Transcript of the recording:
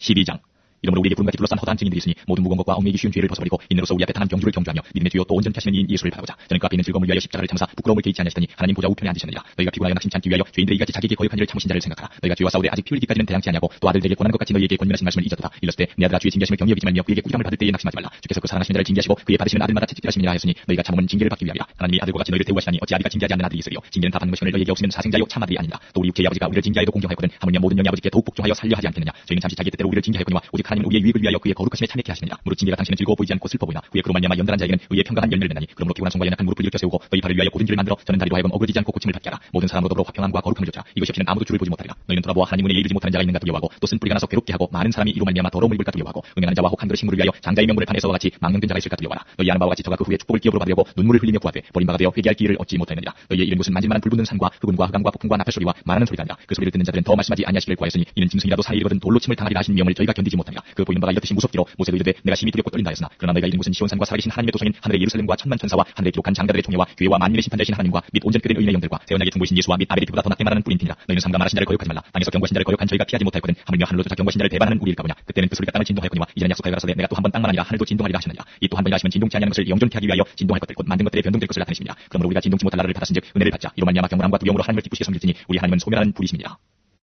12장. 이러므로 우리에게 구름같이 둘러싼 허다한 증인들이 있으니 모든 무거운 것과 얽매이기 쉬운 죄를 벗어버리고 인으로서 우리 앞에 탄한 경주를 경주하며 믿음의 주요 또 온전케 하시는 이인 예수를 바라보자. 저는 그 앞에 있는 즐거움을 위하여 십자가를 참사 부끄러움을 개의치 아니하시더니 하나님 보좌 우편에 앉으셨느니라. 너희가 피곤하여 낙심치 않기 위하여 죄인들이 이같이 자기에게 거역한 일을 참으신 자를 생각하라. 너희가 죄와 싸우되 아직 피 흘리기까지는 대항치 아니하고 또 아들들에게 권하는 것 같이 너희에게 권면하신 말씀을 잊었도다. 일렀을 때 내 아들아 주의 징계하심을 경히 여기지 말며 그에게 꾸지람을 받을 때에 낙심하지 말라. 주께서 그 사랑하시는 자를 징계하시고 그의 받으시는 아들마다 채찍질하심이라 하였으니 너희가 참음은 징계를 받기 위함이라. 하나님이 아들과 같이 너희를 대우하시나니 어찌 아비가 징계하지 않는 아들이 있으리요. 징계는 다 받는 것이거늘 너희에게 없으면 사생자요 참 아들이 아니라. 또 우리 육체의 아버지가 우리를 징계하여도 공경하였거든 하물며 모든 영의 아버지께 더욱 복종하여 살려 하지 않겠느냐. 저희는 잠시 자기 뜻대로 우리를 징계하였거니와 오직 하나님은 우리의 유익을 위하여 그의 거룩하심에 참여케 하시느니라. 무릇 징계가 당신은 즐거워 보이지 않고 슬퍼 보이나 그의 그로 말미암아 연단한 자에게는 의의 평강한 열매를 맺나니. 그러므로 피곤한 손과 연약한 무릎을 일으켜 세우고 너희 발을 위하여 곧은 길을 만들어 저는 다리로 하여금 어그러지지 않고 고침을 받게 하라. 모든 사람으로 더불어 화평함과 거룩함을 줬자. 이것이 없이는 아무도 주를 보지 못하리라. 너희는 돌아보아 하나님 은혜에 이르지 못하는 자가 있는가 두려워하고 또 쓴뿌리가 나서 괴롭게 하고 많은 사람이 이로 말미암아 더러움을 입을까 두려워하고 응행하는 자와 혹 한 그릇 식물을 위하여 장자의 명분을 판에서와 같이 망령된 자가 있을까 두려워하라. 너희 아는 바와 같이 저가 그 후에 축복을 기업으로 받으려고 눈물을 흘리며 구하되 버린 바가 되어 회개할 기회를 얻지 못하였느니라. 너희의 이른 곳은 만질만한 불붙는 산과 흑운과 흑암과 폭풍과 나팔 소리와 말하는 소리가 아니라 그 소리를 듣는 자들은 더 말씀하지 아니하시기를 구하였으니 이는 짐승이라도 산에 이르거든 돌로 침을 당하리라 하신 명을 저희가 견디지 못하니라. 그 보이는 바가 이렇듯이 무섭기로 모세도 이르되 내가 심히 두렵고 떨린다 하였으나 그러나 너희가 이른 곳은 시온산과 살아계신 하나님의 도성인 하늘의 예루살렘과 천만 천사와 하늘에 기록한 장자들의 총회와 교회와 만민의 심판자이신 하나님과 및 온전케 된 의인의 영들과 새언약의 중보이신 예수와 및 아벨의 피보다 더 낫게 말하는 뿌린 팀이라. 너희는 삼가 말하신 자를 거역하지 말라. 땅에서 경고하신 자를 거역한 저희가 피하지 못하였거든 하물며 하늘로 쫓아 경고하신 자를 대반하는 우리일까 보냐. 그때는 그 소리가 땅을 진동하였거니와 이제는 약속하여 가라사대 내가 또 한 번 땅만 아니라 하늘도 진동하리라 하시느니라. 이 또 한 번이라 하시면 진동치 아니하는 것을 영존케 하기 위하여 진동할 것들 곧 만든 것들의 변동될 것을 나타내십니다. 그러므로 우리가 진동치 못할 나라를 받았은즉 은혜를 받자. 이로 말미암아 경건함과 두려움으로 하나님을 기쁘시게 섬길지니 우리 하나님은 소멸하는 불이십니다.